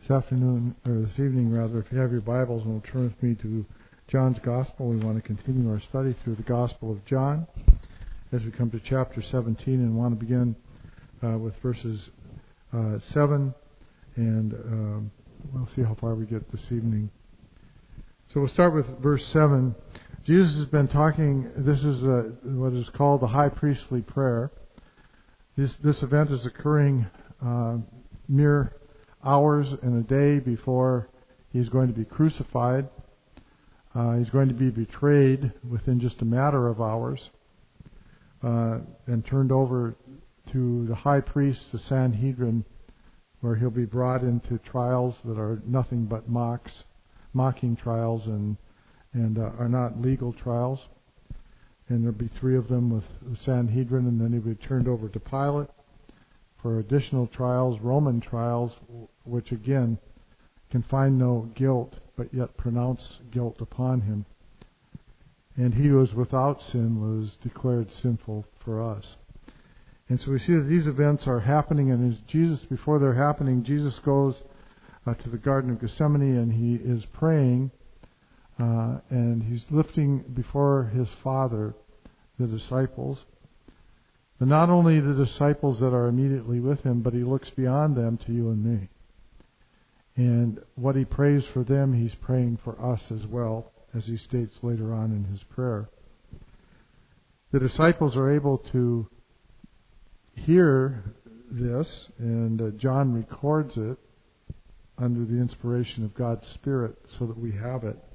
this evening rather, if you have your Bibles, and we'll turn with me to John's Gospel. We want to continue our study through the Gospel of John as we come to chapter 17, and want to begin with verses 7, and we'll see how far we get this evening. So we'll start with verse 7. Jesus has been talking, this is what is called the high priestly prayer. This event is occurring mere hours and a day before he's going to be crucified. He's going to be betrayed within just a matter of hours and turned over to the high priest, the Sanhedrin, where he'll be brought into trials that are nothing but mocking trials and are not legal trials. And there'll be 3 of them with the Sanhedrin, and then he'll be turned over to Pilate for additional trials, Roman trials, which again can find no guilt, but yet pronounce guilt upon him. And he who was without sin was declared sinful for us. And so we see that these events are happening, and before they're happening, Jesus goes to the Garden of Gethsemane, and he is praying, and he's lifting before his Father the disciples. But not only the disciples that are immediately with him, but he looks beyond them to you and me. And what he prays for them, he's praying for us as well, as he states later on in his prayer. The disciples are able to hear this, and John records it under the inspiration of God's Spirit so that we have it.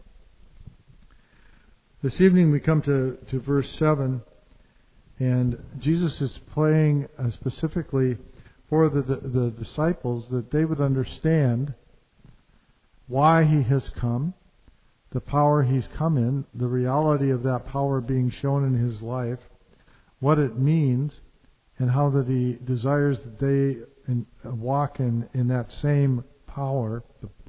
This evening we come to verse 7, and Jesus is praying specifically for the disciples that they would understand why he has come, the power he's come in, the reality of that power being shown in his life, what it means, and how that he desires that they walk in that same power,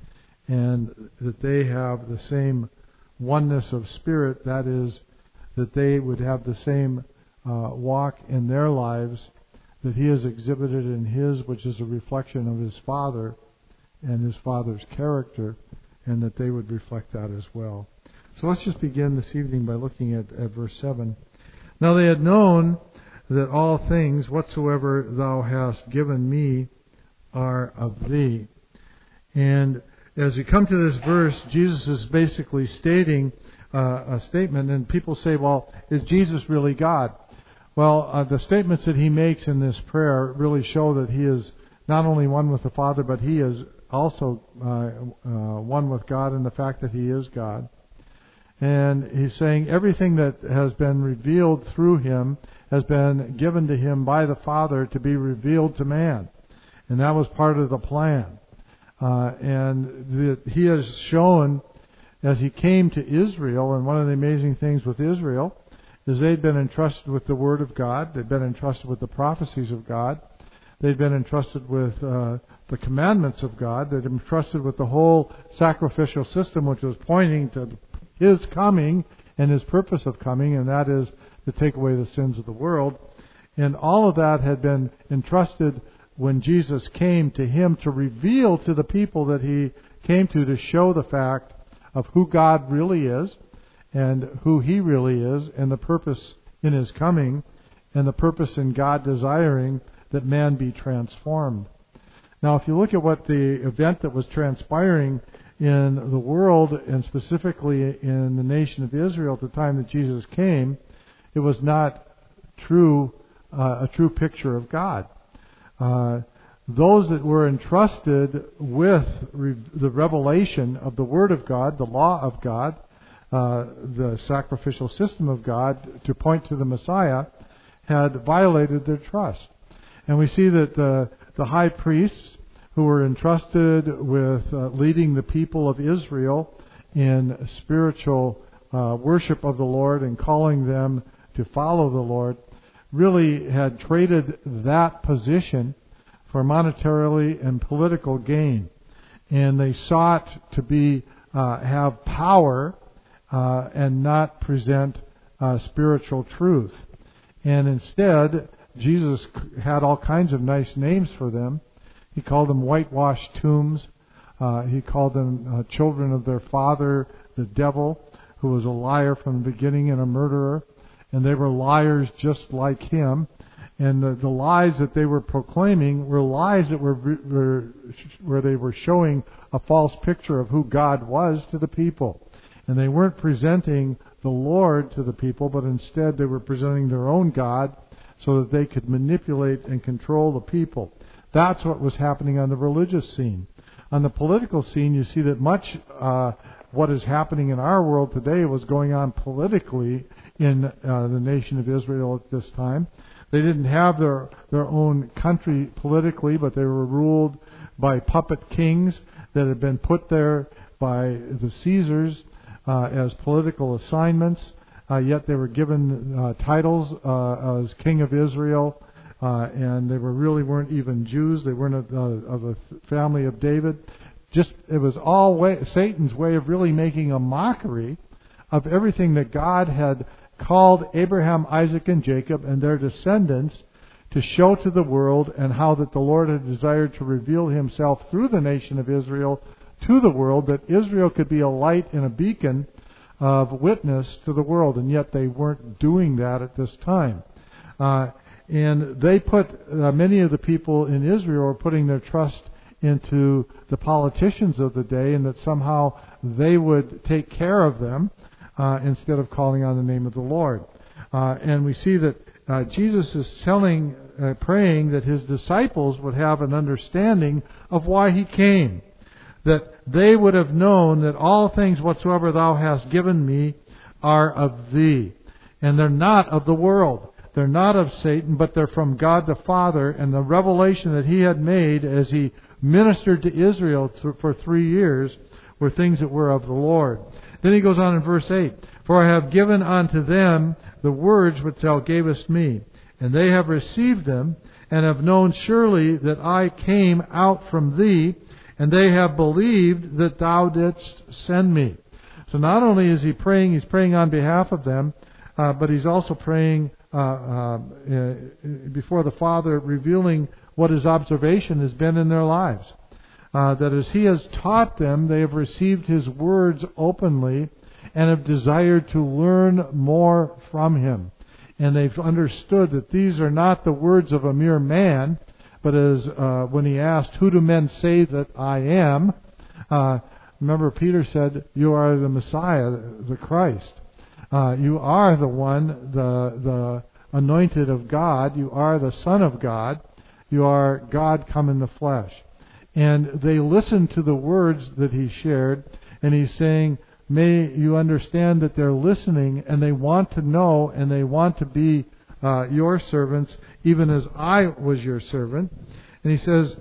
and that they have the same oneness of spirit, that is, that they would have the same walk in their lives that he has exhibited in his, which is a reflection of his Father and his Father's character, and that they would reflect that as well. So let's just begin this evening by looking at verse 7. Now they had known that all things whatsoever thou hast given me are of thee. And as we come to this verse, Jesus is basically stating a statement, and people say, well, is Jesus really God? Well, the statements that he makes in this prayer really show that he is not only one with the Father, but he is also one with God in the fact that he is God. And he's saying everything that has been revealed through him has been given to him by the Father to be revealed to man. And that was part of the plan. And he has shown, as he came to Israel, and one of the amazing things with Israel is they'd been entrusted with the Word of God, they'd been entrusted with the prophecies of God, they'd been entrusted with the commandments of God, they'd been entrusted with the whole sacrificial system, which was pointing to his coming and his purpose of coming, and that is to take away the sins of the world. And all of that had been entrusted when Jesus came to him to reveal to the people that he came to show the fact of who God really is and who he really is, and the purpose in his coming, and the purpose in God desiring that man be transformed. Now, if you look at what the event that was transpiring in the world, and specifically in the nation of Israel at the time that Jesus came, it was not a true picture of God. Those that were entrusted with the revelation of the Word of God, the law of God, the sacrificial system of God to point to the Messiah, had violated their trust. And we see that the high priests who were entrusted with leading the people of Israel in spiritual worship of the Lord and calling them to follow the Lord, really had traded that position for monetarily and political gain. And they sought to have power and not present spiritual truth. And instead, Jesus had all kinds of nice names for them. He called them whitewashed tombs, He called them children of their father, the devil, who was a liar from the beginning and a murderer. And they were liars just like him. And the lies that they were proclaiming were lies that were where they were showing a false picture of who God was to the people. And they weren't presenting the Lord to the people, but instead they were presenting their own God so that they could manipulate and control the people. That's what was happening on the religious scene. On the political scene, you see that much what is happening in our world today was going on politically in the nation of Israel at this time. They didn't have their own country politically, but they were ruled by puppet kings that had been put there by the Caesars as political assignments. Yet they were given titles as King of Israel, and they really weren't even Jews. They weren't of the family of David. It was all Satan's way of really making a mockery of everything that God had called Abraham, Isaac, and Jacob and their descendants to show to the world, and how that the Lord had desired to reveal himself through the nation of Israel to the world, that Israel could be a light and a beacon of witness to the world. And yet they weren't doing that at this time. And they put, many of the people in Israel were putting their trust into the politicians of the day, and that somehow they would take care of them instead of calling on the name of the Lord. And we see that Jesus is praying that his disciples would have an understanding of why he came, that they would have known that all things whatsoever thou hast given me are of thee. And they're not of the world. They're not of Satan, but they're from God the Father, and the revelation that he had made as he ministered to Israel for 3 years were things that were of the Lord. Then he goes on in verse 8, For I have given unto them the words which thou gavest me, and they have received them, and have known surely that I came out from thee, and they have believed that thou didst send me. So not only is he praying, he's praying on behalf of them, but he's also praying before the Father, revealing what his observation has been in their lives. That as he has taught them, they have received his words openly and have desired to learn more from him. And they've understood that these are not the words of a mere man, but as when he asked, Who do men say that I am? Remember, Peter said, You are the Messiah, the Christ. You are the one, the anointed of God. You are the Son of God. You are God come in the flesh. And they listened to the words that he shared, and he's saying, may you understand that they're listening, and they want to know, and they want to be your servants, even as I was your servant. And he says,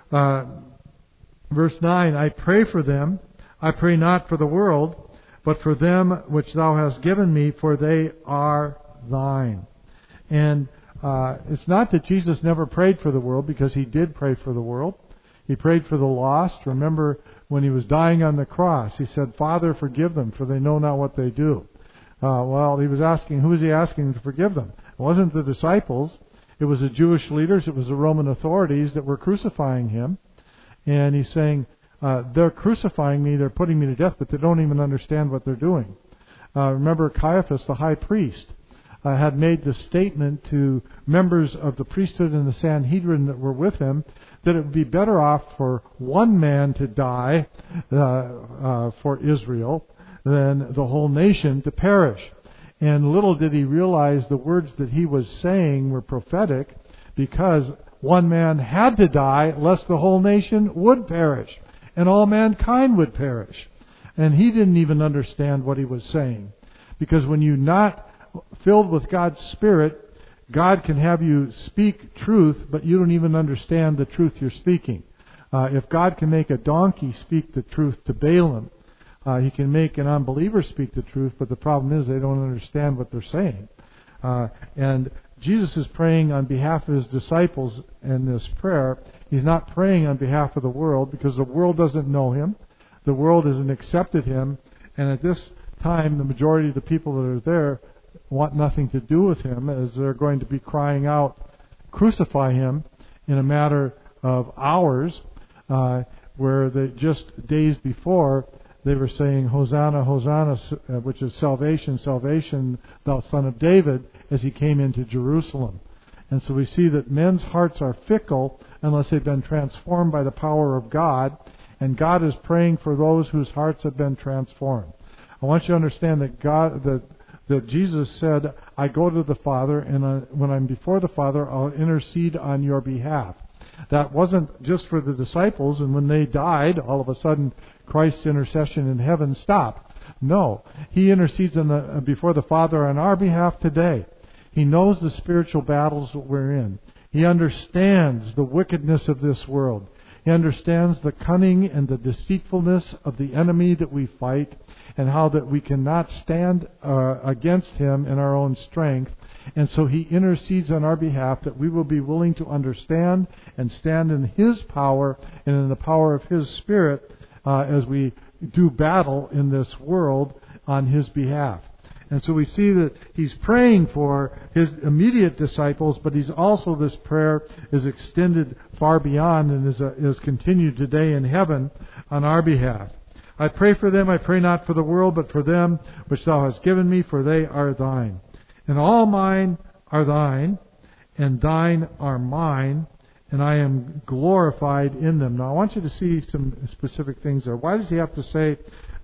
verse 9, I pray for them. I pray not for the world, but for them which thou hast given me, for they are thine. And it's not that Jesus never prayed for the world, because he did pray for the world. He prayed for the lost. Remember, when he was dying on the cross, he said, Father, forgive them, for they know not what they do. Well, he was asking, who was he asking to forgive them? It wasn't the disciples. It was the Jewish leaders. It was the Roman authorities that were crucifying him. And he's saying, they're crucifying me, they're putting me to death, but they don't even understand what they're doing. Remember, Caiaphas, the high priest, had made the statement to members of the priesthood and the Sanhedrin that were with him that it would be better off for one man to die for Israel than the whole nation to perish. And little did he realize the words that he was saying were prophetic, because one man had to die lest the whole nation would perish and all mankind would perish. And he didn't even understand what he was saying, because when you're not filled with God's Spirit, God can have you speak truth, but you don't even understand the truth you're speaking. If God can make a donkey speak the truth to Balaam, he can make an unbeliever speak the truth, but the problem is they don't understand what they're saying. And Jesus is praying on behalf of his disciples in this prayer. He's not praying on behalf of the world, because the world doesn't know him. The world hasn't accepted him. And at this time, the majority of the people that are there want nothing to do with him, as they're going to be crying out, crucify him, in a matter of hours. where they just days before they were saying, Hosanna, Hosanna, which is salvation, salvation, thou Son of David, as he came into Jerusalem. And so we see that men's hearts are fickle unless they've been transformed by the power of God, and God is praying for those whose hearts have been transformed. I want you to understand that Jesus said, I go to the Father, and when I'm before the Father, I'll intercede on your behalf. That wasn't just for the disciples, and when they died, all of a sudden Christ's intercession in heaven stopped. No, He intercedes before the Father on our behalf today. He knows the spiritual battles that we're in. He understands the wickedness of this world. He understands the cunning and the deceitfulness of the enemy that we fight, and how that we cannot stand against him in our own strength. And so He intercedes on our behalf that we will be willing to understand and stand in His power and in the power of His Spirit as we do battle in this world on His behalf. And so we see that He's praying for His immediate disciples, but He's also, this prayer is extended far beyond and is continued today in heaven on our behalf. I pray for them, I pray not for the world, but for them which Thou hast given me, for they are Thine. And all mine are Thine, and Thine are mine, and I am glorified in them. Now I want you to see some specific things there. Why does He have to say,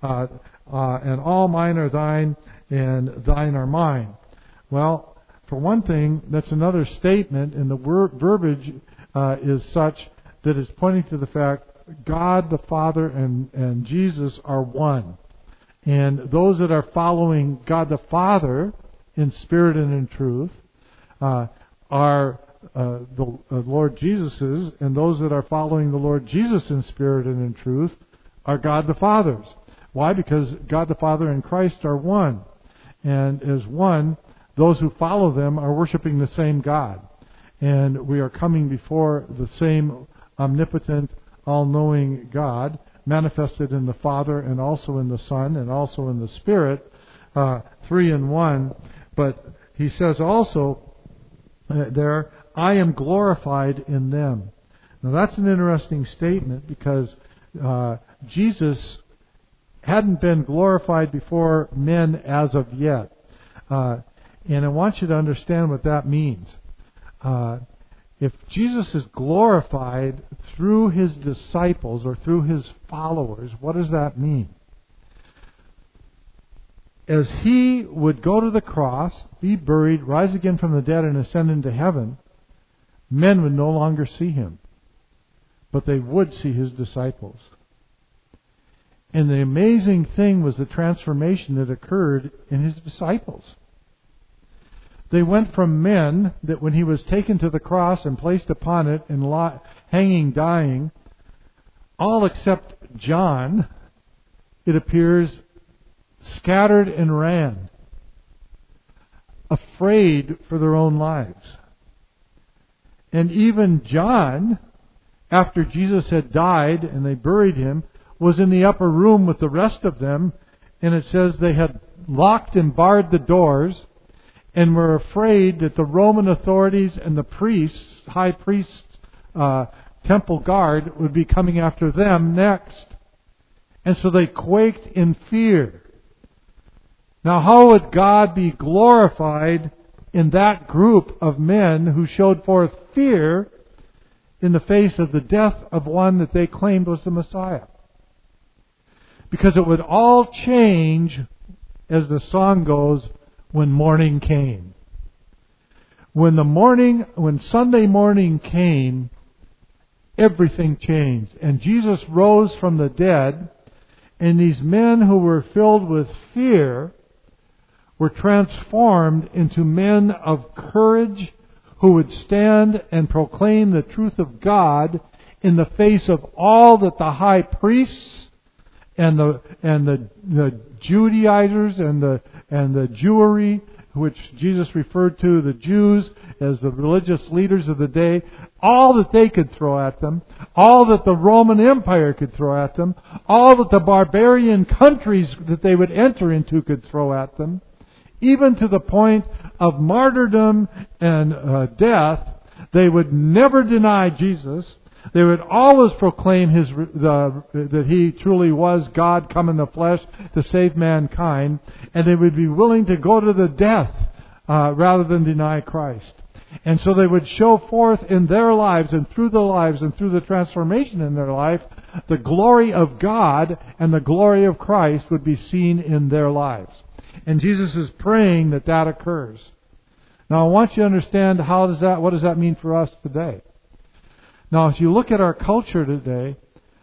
and all mine are Thine, and Thine are mine? Well, for one thing, that's another statement, and the verbiage is such that it's pointing to the fact God the Father and Jesus are one. And those that are following God the Father in spirit and in truth are the Lord Jesus's, and those that are following the Lord Jesus in spirit and in truth are God the Father's. Why? Because God the Father and Christ are one. And as one, those who follow them are worshiping the same God. And we are coming before the same omnipotent, all-knowing God, manifested in the Father and also in the Son and also in the Spirit, three in one. But He says also there, I am glorified in them. Now that's an interesting statement, because Jesus hadn't been glorified before men as of yet. And I want you to understand what that means. If Jesus is glorified through His disciples or through His followers, what does that mean? As He would go to the cross, be buried, rise again from the dead, and ascend into heaven, men would no longer see Him, but they would see His disciples. And the amazing thing was the transformation that occurred in His disciples. They went from men that when He was taken to the cross and placed upon it and hanging, dying, all except John, it appears, scattered and ran, afraid for their own lives. And even John, after Jesus had died and they buried Him, was in the upper room with the rest of them, and it says they had locked and barred the doors and were afraid that the Roman authorities and the priests, high priests, temple guard, would be coming after them next. And so they quaked in fear. Now, how would God be glorified in that group of men who showed forth fear in the face of the death of one that they claimed was the Messiah? Because it would all change, as the song goes, when morning came. When Sunday morning came, everything changed. And Jesus rose from the dead, and these men who were filled with fear were transformed into men of courage who would stand and proclaim the truth of God in the face of all that the high priests and the Judaizers and the Jewry, which Jesus referred to the Jews as the religious leaders of the day, all that they could throw at them, all that the Roman Empire could throw at them, all that the barbarian countries that they would enter into could throw at them, even to the point of martyrdom and death, they would never deny Jesus. They would always proclaim that He truly was God come in the flesh to save mankind, and they would be willing to go to the death rather than deny Christ. And so they would show forth in their lives and through the transformation in their life, the glory of God and the glory of Christ would be seen in their lives. And Jesus is praying that that occurs. Now I want you to understand what does that mean for us today? Now if you look at our culture today,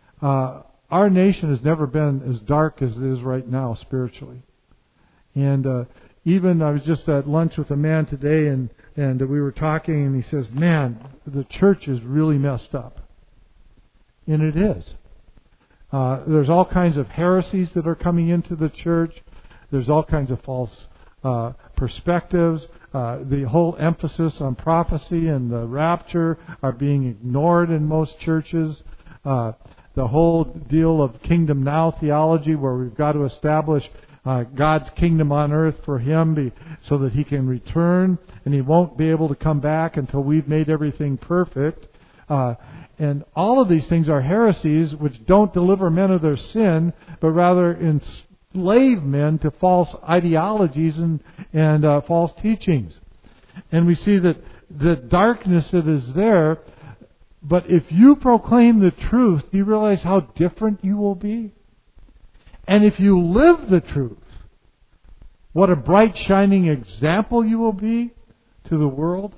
our nation has never been as dark as it is right now spiritually. And even I was just at lunch with a man today and we were talking and he says, man, the church is really messed up. And it is. There's all kinds of heresies that are coming into the church. There's all kinds of false perspectives. The whole emphasis on prophecy and the rapture are being ignored in most churches. The whole deal of kingdom now theology, where we've got to establish God's kingdom on earth for Him so that He can return, and He won't be able to come back until we've made everything perfect. And all of these things are heresies which don't deliver men of their sin, but rather enslave men to false ideologies and false teachings. And we see that the darkness that is there, but if you proclaim the truth, do you realize how different you will be? And if you live the truth, what a bright, shining example you will be to the world.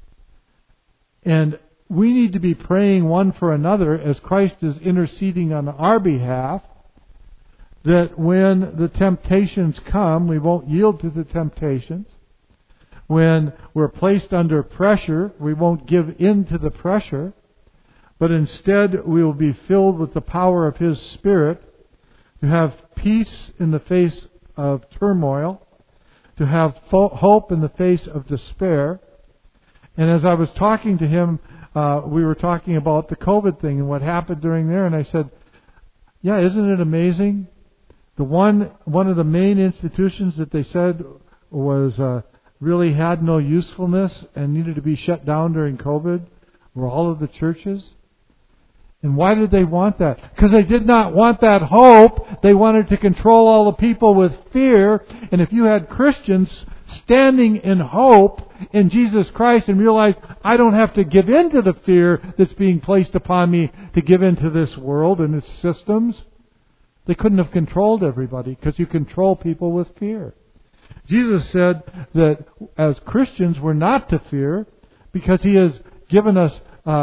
And we need to be praying one for another as Christ is interceding on our behalf, that when the temptations come, we won't yield to the temptations. When we're placed under pressure, we won't give in to the pressure, but instead we will be filled with the power of His Spirit to have peace in the face of turmoil, to have hope in the face of despair. And as I was talking to him, we were talking about the COVID thing and what happened during there, and I said, yeah, isn't it amazing? The one of the main institutions that they said was really had no usefulness and needed to be shut down during COVID were all of the churches. And why did they want that? Because they did not want that hope. They wanted to control all the people with fear. And if you had Christians standing in hope in Jesus Christ and realize, I don't have to give in to the fear that's being placed upon me to give into this world and its systems, they couldn't have controlled everybody, because you control people with fear. Jesus said that as Christians we're not to fear, because He has given us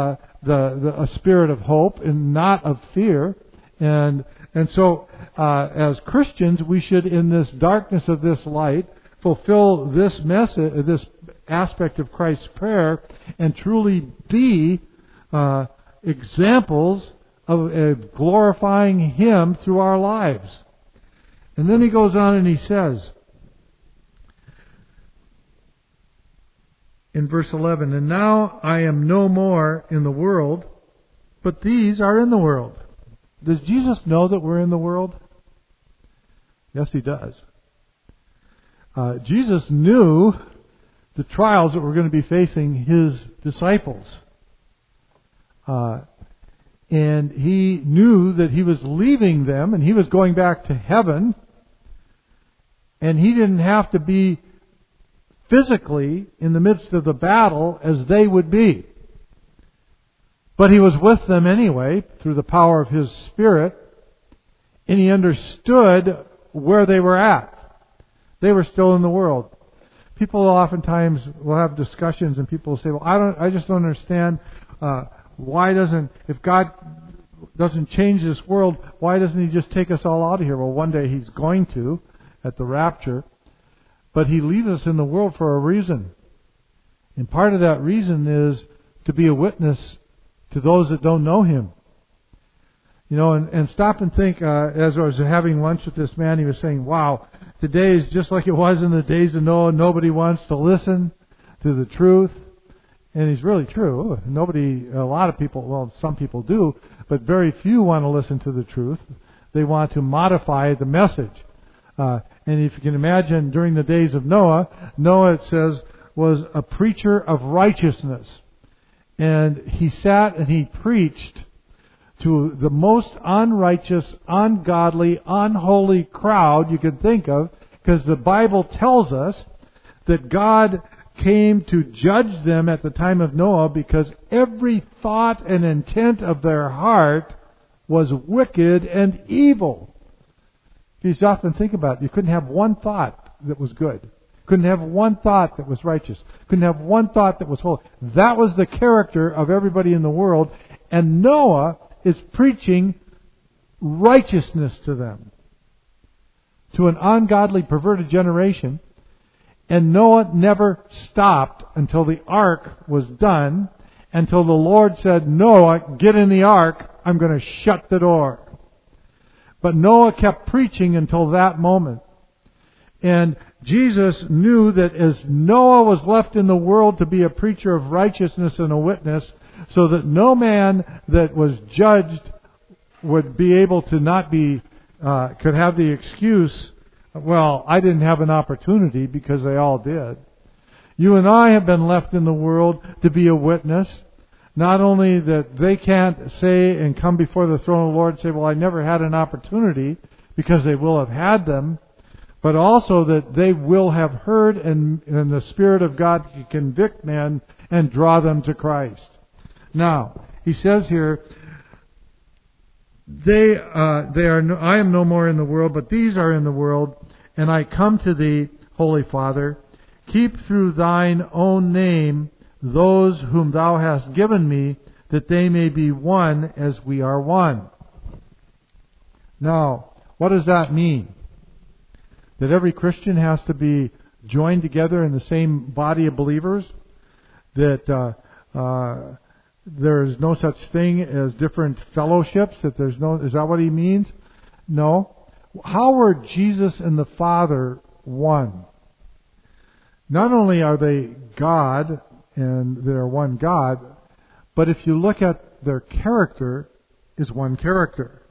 a spirit of hope and not of fear. And so as Christians we should, in this darkness of this light, fulfill this message, this aspect of Christ's prayer, and truly be examples of glorifying Him through our lives. And then he goes on and he says in verse 11, and now I am no more in the world, but these are in the world. Does Jesus know that we're in the world? Yes, He does. Jesus knew the trials that were going to be facing His disciples. And He knew that He was leaving them and He was going back to heaven. And He didn't have to be physically in the midst of the battle as they would be. But He was with them anyway through the power of His Spirit. And He understood where they were at. They were still in the world. People oftentimes will have discussions and people will say, well, I just don't understand if God doesn't change this world, why doesn't He just take us all out of here? Well, one day He's going to at the rapture. But He leaves us in the world for a reason. And part of that reason is to be a witness to those that don't know Him. You know, and stop and think, as I was having lunch with this man, he was saying, wow, today is just like it was in the days of Noah. Nobody wants to listen to the truth. And he's really true. A lot of people, well, some people do, but very few want to listen to the truth. They want to modify the message. And if you can imagine, during the days of Noah, it says, was a preacher of righteousness. And he sat and he preached to the most unrighteous, ungodly, unholy crowd you could think of, because the Bible tells us that God came to judge them at the time of Noah because every thought and intent of their heart was wicked and evil. You often think about it. You couldn't have one thought that was good. Couldn't have one thought that was righteous. Couldn't have one thought that was holy. That was the character of everybody in the world. And Noah is preaching righteousness to them, to an ungodly, perverted generation. And Noah never stopped until the ark was done, until the Lord said, Noah, get in the ark. I'm going to shut the door. But Noah kept preaching until that moment. And Jesus knew that as Noah was left in the world to be a preacher of righteousness and a witness, so that no man that was judged would be able to not be, could have the excuse, well, I didn't have an opportunity, because they all did. You and I have been left in the world to be a witness. Not only that they can't say and come before the throne of the Lord and say, well, I never had an opportunity, because they will have had them, but also that they will have heard, and the Spirit of God can convict men and draw them to Christ. Now, he says here, I am no more in the world, but these are in the world, and I come to thee, Holy Father. Keep through thine own name those whom thou hast given me, that they may be one as we are one. Now, what does that mean? That every Christian has to be joined together in the same body of believers? That there is no such thing as different fellowships? That there's no? Is that what he means? No. How were Jesus and the Father one? Not only are they God, and they're one God, but if you look at their character, is one character.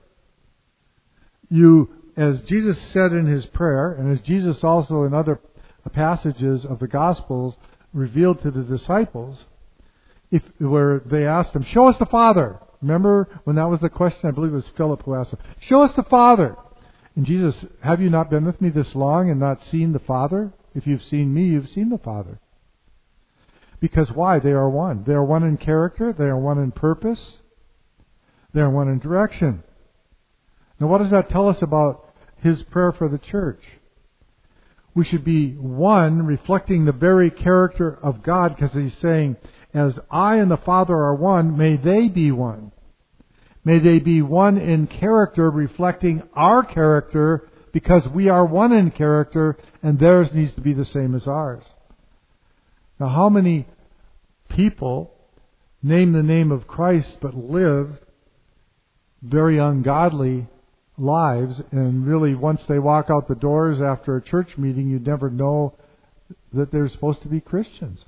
As Jesus said in his prayer, and as Jesus also in other passages of the Gospels revealed to the disciples, where they asked him, show us the Father. Remember when that was the question? I believe it was Philip who asked him, show us the Father. And Jesus, have you not been with me this long and not seen the Father? If you've seen me, you've seen the Father. Because why? They are one. They are one in character. They are one in purpose. They are one in direction. Now what does that tell us about his prayer for the church? We should be one, reflecting the very character of God, because he's saying, as I and the Father are one, may they be one. May they be one in character, reflecting our character, because we are one in character, and theirs needs to be the same as ours. Now, how many people name the name of Christ but live very ungodly lives, and really once they walk out the doors after a church meeting, you never know that they're supposed to be Christians.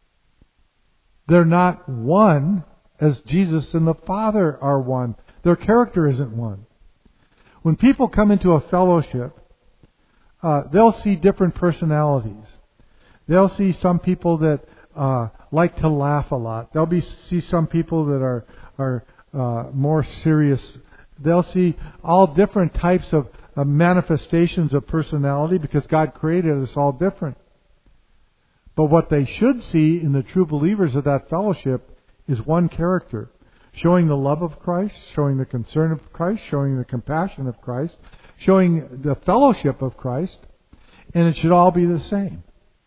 They're not one as Jesus and the Father are one. Their character isn't one. When people come into a fellowship, they'll see different personalities. They'll see some people that like to laugh a lot. They'll see some people that are more serious. They'll see all different types of manifestations of personality, because God created us all different. But what they should see in the true believers of that fellowship is one character, showing the love of Christ, showing the concern of Christ, showing the compassion of Christ, showing the fellowship of Christ, and it should all be the same.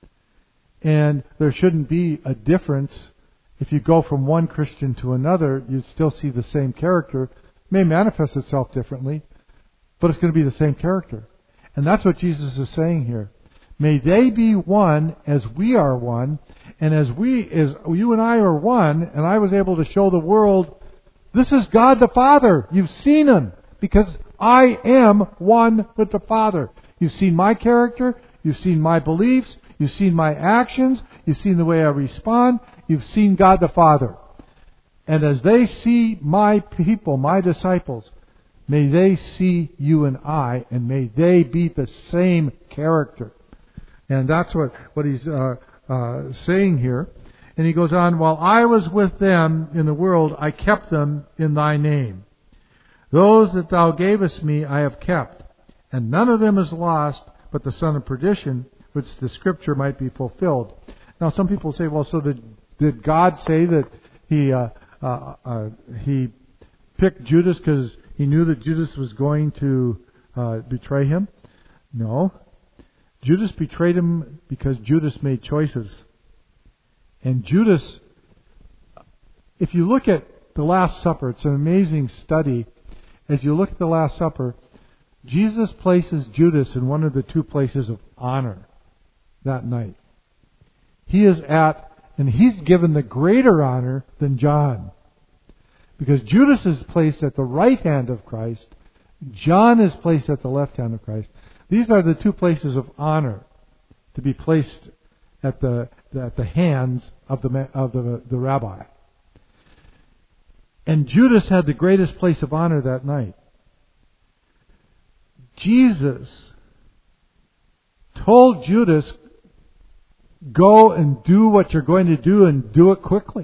And there shouldn't be a difference. If you go from one Christian to another, you still see the same character. It may manifest itself differently, but it's going to be the same character. And that's what Jesus is saying here. May they be one as we are one, and as you and I are one, and I was able to show the world, this is God the Father. You've seen Him, because I am one with the Father. You've seen my character, you've seen my beliefs, you've seen my actions, you've seen the way I respond, you've seen God the Father. And as they see my people, my disciples, may they see you and I, and may they be the same character. And that's what he's saying here. And he goes on, while I was with them in the world, I kept them in thy name. Those that thou gavest me I have kept, and none of them is lost, but the son of perdition, which the scripture might be fulfilled. Now some people say, well, so did God say that he picked Judas because he knew that Judas was going to betray him? No. Judas betrayed him because Judas made choices. And Judas, if you look at the Last Supper, it's an amazing study. As you look at the Last Supper, Jesus places Judas in one of the two places of honor that night. He is and he's given the greater honor than John. Because Judas is placed at the right hand of Christ, John is placed at the left hand of Christ. These are the two places of honor to be placed at the hands of the rabbi. And Judas had the greatest place of honor that night. Jesus told Judas, go and do what you're going to do and do it quickly.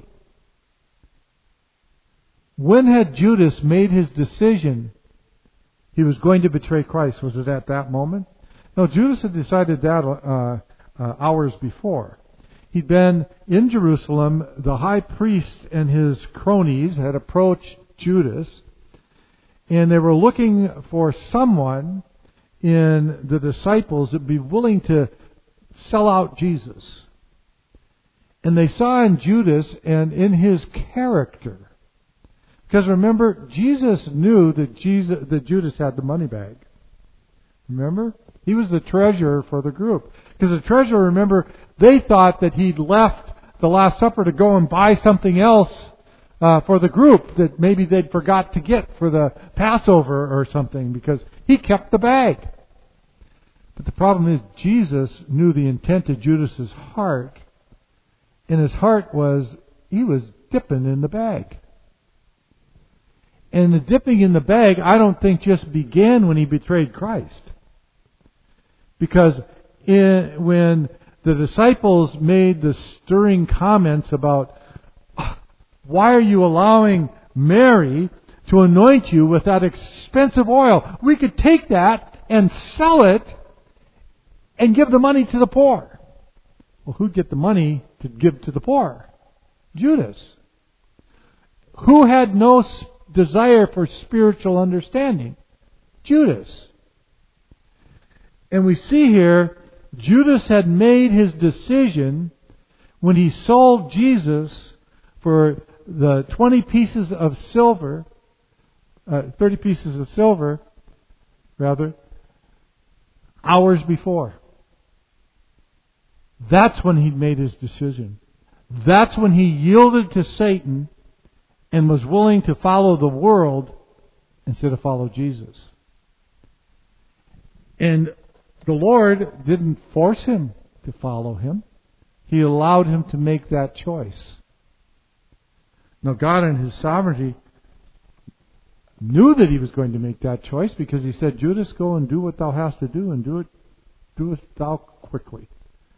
When had Judas made his decision he was going to betray Christ? Was it at that moment? No, Judas had decided that hours before. He'd been in Jerusalem. The high priest and his cronies had approached Judas, and they were looking for someone in the disciples that would be willing to sell out Jesus. And they saw in Judas and in his character. Because remember, Jesus knew that Judas had the money bag. Remember? He was the treasurer for the group. Because the treasurer, remember, they thought that he'd left the Last Supper to go and buy something else for the group that maybe they'd forgot to get for the Passover or something, because he kept the bag. But the problem is, Jesus knew the intent of Judas's heart, and his heart was, he was dipping in the bag. And the dipping in the bag, I don't think just began when he betrayed Christ. Because when the disciples made the stirring comments about, why are you allowing Mary to anoint you with that expensive oil? We could take that and sell it and give the money to the poor. Well, who'd get the money to give to the poor? Judas. Who had no desire for spiritual understanding? Judas. And we see here, Judas had made his decision when he sold Jesus for the 20 pieces of silver, 30 pieces of silver, rather, hours before. That's when he made his decision. That's when he yielded to Satan and was willing to follow the world instead of follow Jesus. And the Lord didn't force him to follow him. He allowed him to make that choice. Now, God in His sovereignty knew that he was going to make that choice, because He said, Judas, go and do what thou hast to do, and do it thou quickly.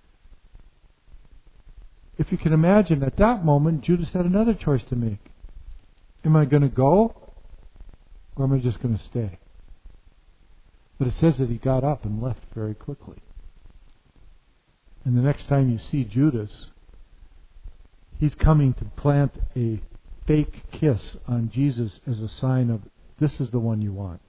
If you can imagine, at that moment, Judas had another choice to make. Am I going to go, or am I just going to stay? But it says that he got up and left very quickly. And the next time you see Judas, he's coming to plant a fake kiss on Jesus as a sign of, this is the one you want.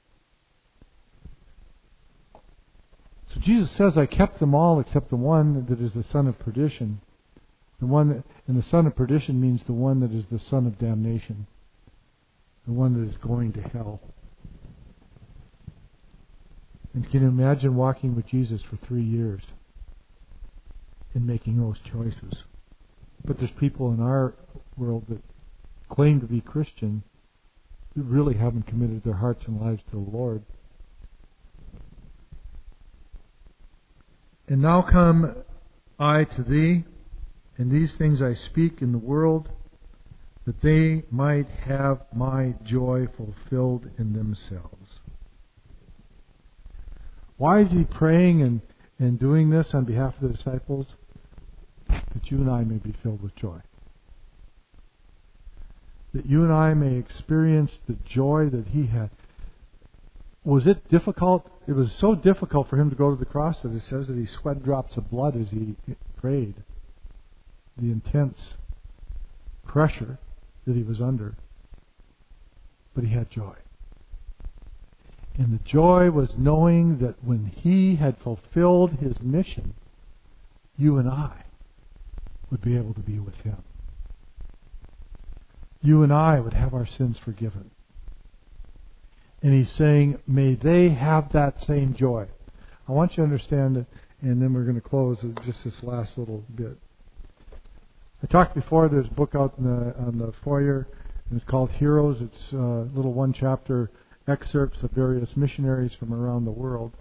So Jesus says, I kept them all except the one that is the son of perdition. And the son of perdition means the one that is the son of damnation. The one that is going to hell. And can you imagine walking with Jesus for 3 years and making those choices? But there's people in our world that claim to be Christian who really haven't committed their hearts and lives to the Lord. And now come I to thee, and these things I speak in the world, that they might have my joy fulfilled in themselves. Why is he praying and doing this on behalf of the disciples? That you and I may be filled with joy. That you and I may experience the joy that He had. Was it difficult? It was so difficult for Him to go to the cross that it says that He sweat drops of blood as He prayed. The intense pressure that He was under. But He had joy. And the joy was knowing that when He had fulfilled His mission, you and I would be able to be with Him. You and I would have our sins forgiven. And He's saying, may they have that same joy. I want you to understand it, and then we're going to close with just this last little bit. I talked before, there's a book out on the foyer, and it's called Heroes. It's little one-chapter excerpts of various missionaries from around the world.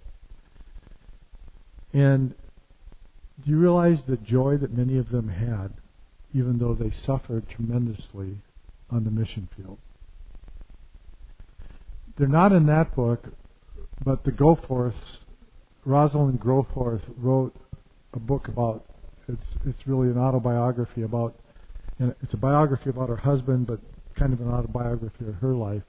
And do you realize the joy that many of them had, even though they suffered tremendously on the mission field? They're not in that book, but the Goforths, Rosalind Goforth wrote a book about, it's really an autobiography about, and it's a biography about her husband, but kind of an autobiography of her life.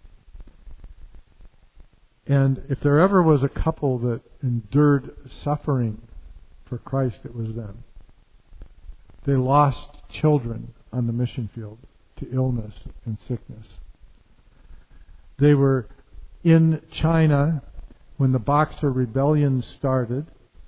And if there ever was a couple that endured suffering for Christ, it was them. They lost children on the mission field to illness and sickness. They were in China when the Boxer Rebellion started.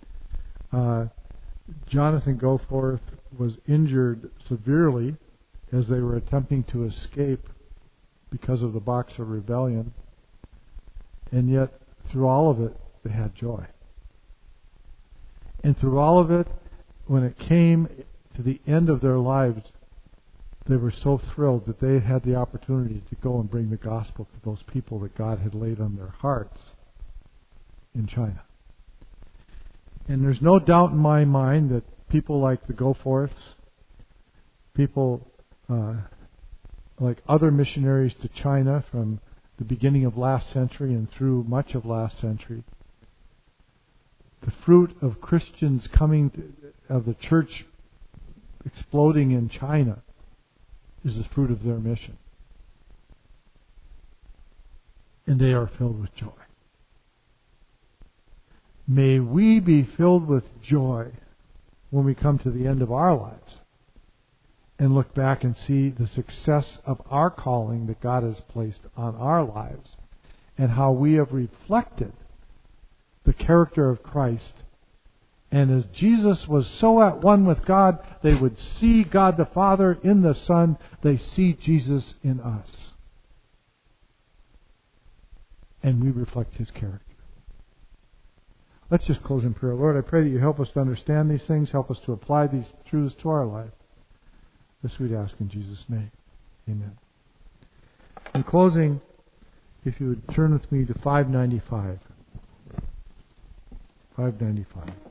Jonathan Goforth was injured severely as they were attempting to escape because of the Boxer Rebellion. And yet, through all of it, they had joy. And through all of it, when it came to the end of their lives, they were so thrilled that they had the opportunity to go and bring the gospel to those people that God had laid on their hearts in China. And there's no doubt in my mind that people like the Goforths, people like other missionaries to China from the beginning of last century and through much of last century, the fruit of Christians of the church exploding in China is the fruit of their mission. And they are filled with joy. May we be filled with joy when we come to the end of our lives and look back and see the success of our calling that God has placed on our lives and how we have reflected the character of Christ. And as Jesus was so at one with God, they would see God the Father in the Son. They see Jesus in us. And we reflect His character. Let's just close in prayer. Lord, I pray that you help us to understand these things, help us to apply these truths to our life. This we'd ask in Jesus' name. Amen. In closing, if you would turn with me to 595. 595.